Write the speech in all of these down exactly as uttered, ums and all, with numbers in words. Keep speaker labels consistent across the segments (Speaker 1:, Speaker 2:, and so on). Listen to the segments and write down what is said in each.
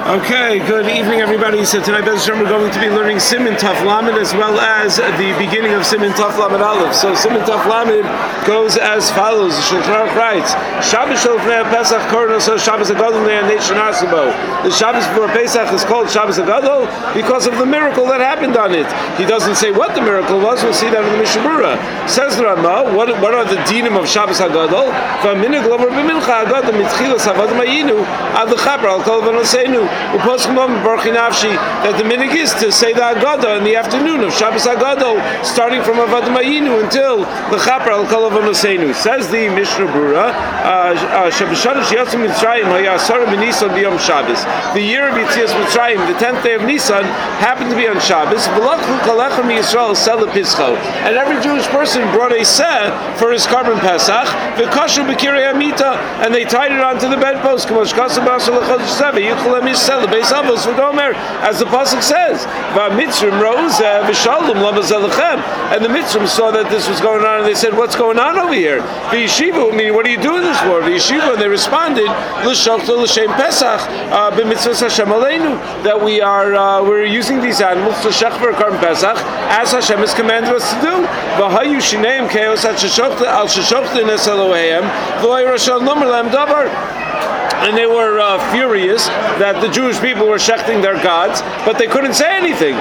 Speaker 1: Okay, good evening, everybody. So tonight, Bez Hashem, we're going to be learning Siman Taf Lamed as well as the beginning of Siman Taf Lamed Aleph. So Siman Taf Lamed goes as follows. The Shulchan Aruch writes, Shabbos Shel Lefnei Pesach Korno So Shabbos Hagadol Ne'anei Shanasabo. The Shabbos before Pesach is called Shabbos Hagadol because of the miracle that happened on it. He doesn't say what the miracle was. We'll see that in the Mishnah Berurah. Says the Rama, what, what are the dinim of Shabbos Hagadol? V'aminig lover b'mincha Hagadol mitchilas havad mayinu ad l'chaper al kol v'noseinu. That the minig is to say the Haggadah in the afternoon of Shabbos Haggadah, starting from Avad Mayinu until the Chaper al Kol Avonosenu. Says the Mishnah Berurah, Shabbos Yatzim Mitzrayim Hayasar B'Nisan B'Yom Shabbos. The year of Yitzias Mitzrayim, the tenth day of Nisan, happened to be on Shabbos. V'lachlu Kalechem Yisrael Sel Pischo, and every Jewish person brought a seh for his carbon Pesach. V'kashu B'Kirei Amita, and they tied it onto the bedpost. K'mosh Kasav B'Asher L'Chodesh Sevi Yicholem Yisrael. As the pasuk says, "V'mitzrim rose v'shalom labazelachem," and the Mitzrim saw that this was going on, and they said, "What's going on over here?" V'yeshiva, I mean, what are you doing this for? V'yeshiva, and they responded, "L'shachto l'shem Pesach b'mitzvos Hashem aleinu," that we are uh, we're using these animals to shech for Karban Pesach as Hashem has commanded us to do. V'hayu shineim keos al sheshachtin es Eloheim v'lo yirashal nomer lehem davar. And they were uh, furious that the Jewish people were shechting their gods, but they couldn't say anything.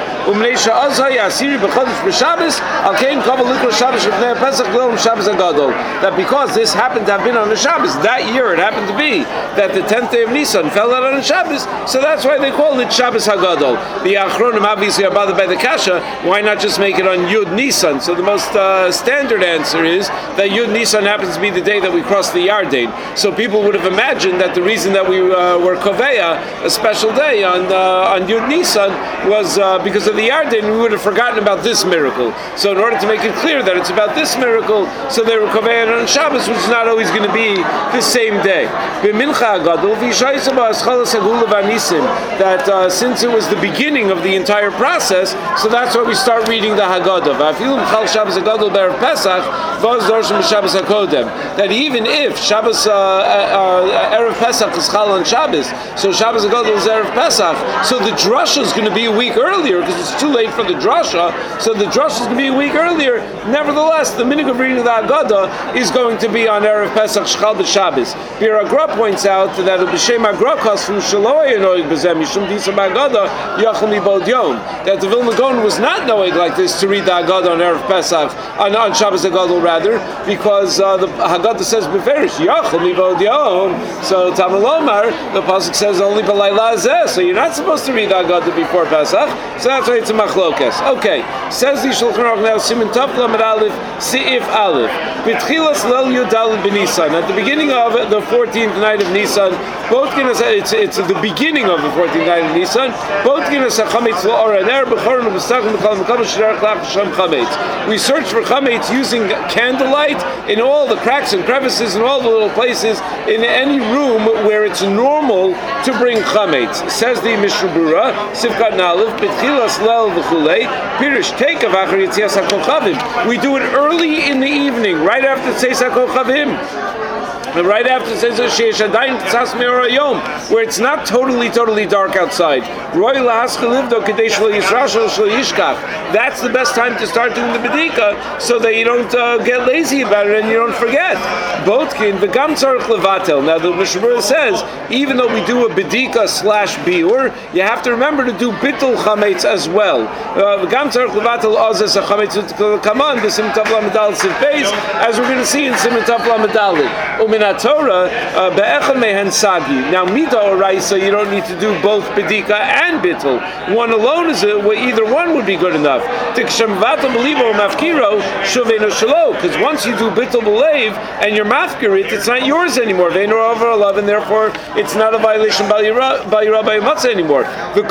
Speaker 1: That because this happened to have been on the Shabbos, that year it happened to be that the tenth day of Nisan fell out on the Shabbos, so that's why they called it Shabbos Hagadol. The Achronim obviously are bothered by the Kasha, why not just make it on Yud Nisan? So the most uh, standard answer is that Yud Nisan happens to be the day that we cross the Yarden. So people would have imagined that the reason that we uh, were Koveya, a special day on uh, on Yud Nisan, was uh, because of the Yarden. We would have forgotten about this miracle. So in order to make it clear that it's about this miracle, so they were Koveya on Shabbos, which is not always going to be the same day. That uh, since it was the beginning of the entire process, so that's why we start reading the Haggadah. That even if Shabbos uh, uh, Erev Pesach is Chal on Shabbos, so Shabbos Hagadol is Erev Pesach, so the drasha is going to be a week earlier because it's too late for the drasha, so the drasha is going to be a week earlier. Nevertheless, the minig of reading the Haggadah is going to be on Erev Pesach Shchal b'Shabbos. Bir Agra points out that B'Shem Agra comes from Shaloi Noig B'Zem Yishum Disa Haggadah Yachal Mibod Yom, that the Vilna Gaon was not knowing like this to read the Haggadah on Erev Pesach, on, on Shabbos Hagadol rather, because uh, the Haggadah says B'Ferish Yachal Mibod Yom, so Tamalomar, the pasuk says only b'layla azeh, so you're not supposed to read the Haggadah before Pesach, so that's why it's a machlokes. Okay, says the Shulchan Aruch now, Siman Taf Lamed Aleph, Seif Aleph, B'tchilas Leil Yud Daled B'Nisan, at the beginning of the fourteenth night of Nisan, both it's, it's the beginning of the fourteenth night of Nisan, both we search for chametz using candlelight in all the cracks and crevices and all the little places in any room where it's normal to bring chametz. Says the Mishnah Berurah, Sivkat Nalev, B'tchilas Leil v'chulei, Pirish take of Achar Yitzias HaKochavim. We do it early in the evening, right after Tzeis HaKochavim. Right after it says where it's not totally, totally dark outside. That's the best time to start doing the bedika, so that you don't uh, get lazy about it and you don't forget. Botkin v'gam tzarich levatel. Now the Mishnah Berurah says, even though we do a bedika slash biur, you have to remember to do bittul chametz as well. V'gam tzarich levatel ozes a chametz kaman b'siman taf lamed daled sivbeis, as we're going to see in siman taf lamed daled. Torah, be'echad mehen sagi. Now, midoraisa, you don't need to do both bedika and bittul. One alone is a, well, either one would be good enough. Because once you do bittul b'leiv and you're mafkirit, it's not yours anymore. And therefore, it's not a violation by Yirah anymore.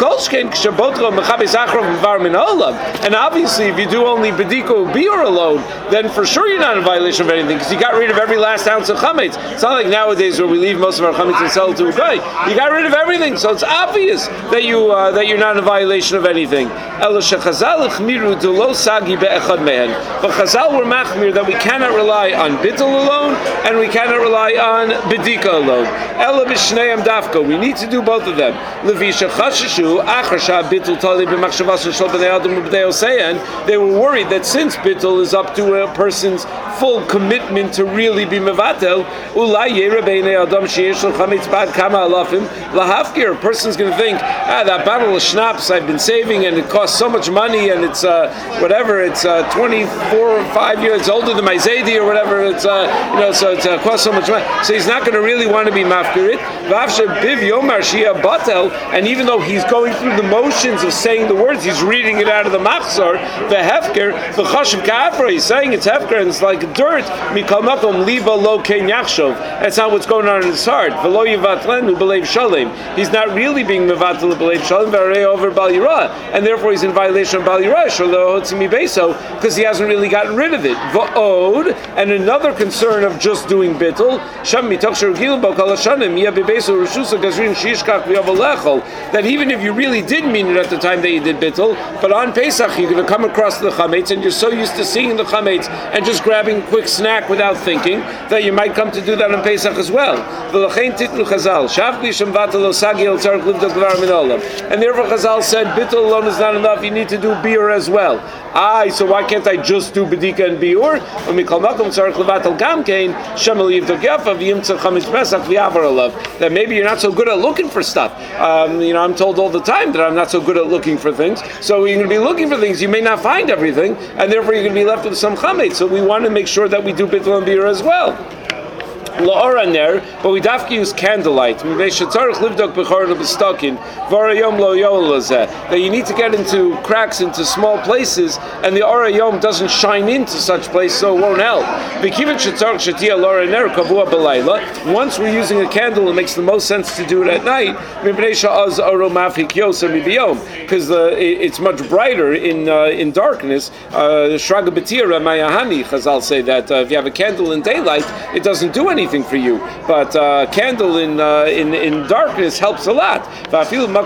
Speaker 1: And obviously, if you do only bedika or biur alone, then for sure you're not in violation of anything because you got rid of every last ounce of chametz. It's not like nowadays where we leave most of our chametz and sell it to a guy. You got rid of everything, so it's obvious that you uh, that you're not in violation of anything. Ela shechazal chmiru de lo sagi be'echad mehen. But Chazal were machmir that we cannot rely on bittul alone and we cannot rely on bedika alone. Ela b'shneim dafka. We need to do both of them. Levisha chashashu achar shah bittul tali b'machshavas shel b'nei adam u'b'nei oseyan. They were worried that since bittul is up to a person's full commitment to really be mevatel, ulay yera b'nei adam sheyesh lo chametz bad kama alafim lahafkir. A person's going to think, ah, that bottle of schnapps I've been saving and it costs so much money and it's uh, whatever, it's uh, twenty-four or five years older than my Zaidi or whatever, it's uh, you know, so it uh, costs so much money. So he's not going to really want to be mafkirit. Biv yomar shia batel, and even though he's going through the motions of saying the words, he's reading it out of the machzor, the hefker, the chashiv ka'afra, he's saying it's hefker and it's like dirt. Mikal makom liba lo kein yachshov. That's not what's going on in his heart. V'lo yivatlenu b'leiv shalem. He's not really being mevatel b'leiv shalem v'arei over bal yirah, and therefore he's in violation of bal yirah shelo hotzimi beso because he hasn't really gotten rid of it. V'od, and another concern of just doing bittul, sham mitoch sherugil bo kol hashanim yeh bebeso reshusa gazrin shishkach v'yavalechol, that even if you really did mean it at the time that you did bittul, but on Pesach you're going to come across the chametz and you're so used to seeing the chametz and just grabbing a quick snack without thinking that you might come to do that on Pesach as well. V'lachein titnu chazal shavli shem vatel lo sagi el tzarich livdok dvar min olam, and therefore Chazal said bittul alone is not enough, you need to do biur as well. Aye, so why can't I just do bedika and biur? That maybe you're not so good at looking for stuff. Um, you know, I'm told all the time that I'm not so good at looking for things. So you're going to be looking for things, you may not find everything, and therefore you're going to be left with some chametz. So we want to make sure that we do bittul and biur as well. La'ora ner, but we have to use candlelight. That you need to get into cracks, into small places, and the Ora Yom doesn't shine into such places, so it won't help. Once we're using a candle, it makes the most sense to do it at night, because it's much brighter in uh, in darkness. Shraga B'tira Mayahani, Chazal say that uh, if you have a candle in daylight, it doesn't do anything for you, but uh, candle in uh, in in darkness helps a lot. And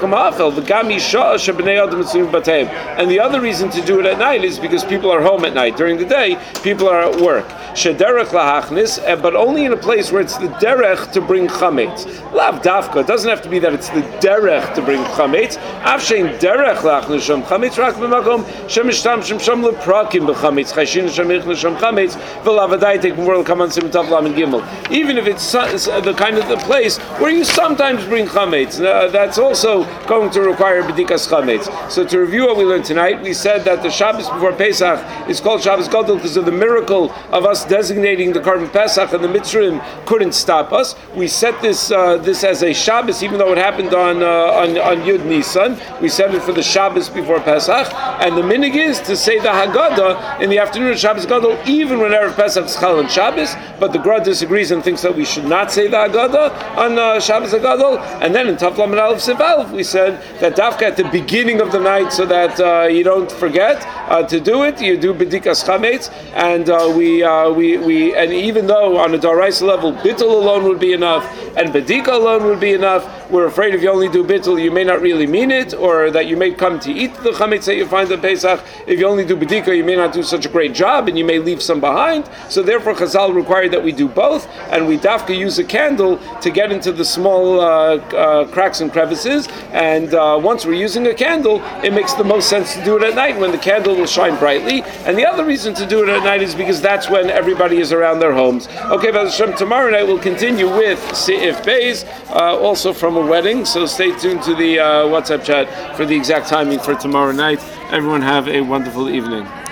Speaker 1: the other reason to do it at night is because people are home at night. During the day, people are at work. But only in a place where it's the derech to bring chametz. Lav dafka. It doesn't have to be that it's the derech to bring chametz. Afshein derech lachnis sham chametz rak b'makom shemishtam shem sham leprakim b'chametz chashin shemich l'sham chametz v'lavadai take more come on simtav lam and gimel. Even if it's the kind of the place where you sometimes bring chametz, uh, that's also going to require b'dikas chametz. So to review what we learned tonight, we said that the Shabbos before Pesach is called Shabbos Gadol because of the miracle of us designating the Karban Pesach, and the Mitzrayim couldn't stop us. We set this uh, this as a Shabbos, even though it happened on uh, on, on Yud Nisan. We set it for the Shabbos before Pesach, and the minig is to say the Haggadah in the afternoon of Shabbos Gadol, even when Erev Pesach is Chal on Shabbos. But the Gra disagrees and thinks that we should not say the Haggadah on uh, Shabbos Gadol. And then in Tav Lamed Aleph Siv Aleph, we said that Dafka at the beginning of the night, so that uh, you don't forget uh, to do it, you do B'dikas Chametz, and uh, we uh, we we and even though on a Daraisa level Bittul alone would be enough and B'dika alone would be enough, we're afraid if you only do Bittul, you may not really mean it, or that you may come to eat the Chametz that you find on Pesach. If you only do B'dika, you may not do such a great job, and you may leave some behind. So therefore Chazal required that we do both, and we dafka use a candle to get into the small uh, uh, cracks and crevices, and uh, once we're using a candle, it makes the most sense to do it at night when the candle will shine brightly. And the other reason to do it at night is because that's when everybody is around their homes. Okay, B'ez Hashem, tomorrow night we'll continue with Se'if Beis, uh, also from a wedding, so stay tuned to the uh, WhatsApp chat for the exact timing for tomorrow night. Everyone have a wonderful evening.